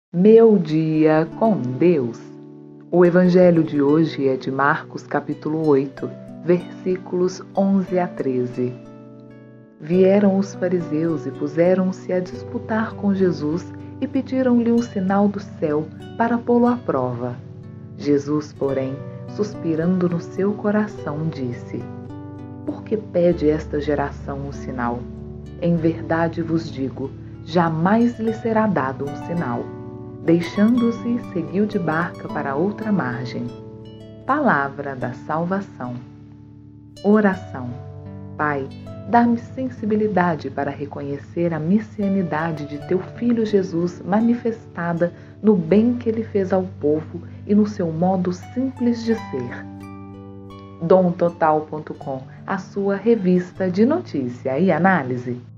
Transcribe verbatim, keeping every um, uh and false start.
Meu dia com Deus. O evangelho de hoje é de Marcos capítulo oito, versículos onze a treze. Vieram os fariseus e puseram-se a disputar com Jesus e pediram-lhe um sinal do céu para pô-lo à prova. Jesus, porém, suspirando no seu coração, disse: Por que pede esta geração um sinal? Em verdade vos digo, jamais lhe será dado um sinal. Deixando-se, seguiu de barca para outra margem. Palavra da salvação. Oração. Pai, dá-me sensibilidade para reconhecer a messianidade de teu Filho Jesus manifestada no bem que ele fez ao povo e no seu modo simples de ser. dom total ponto com, a sua revista de notícia e análise.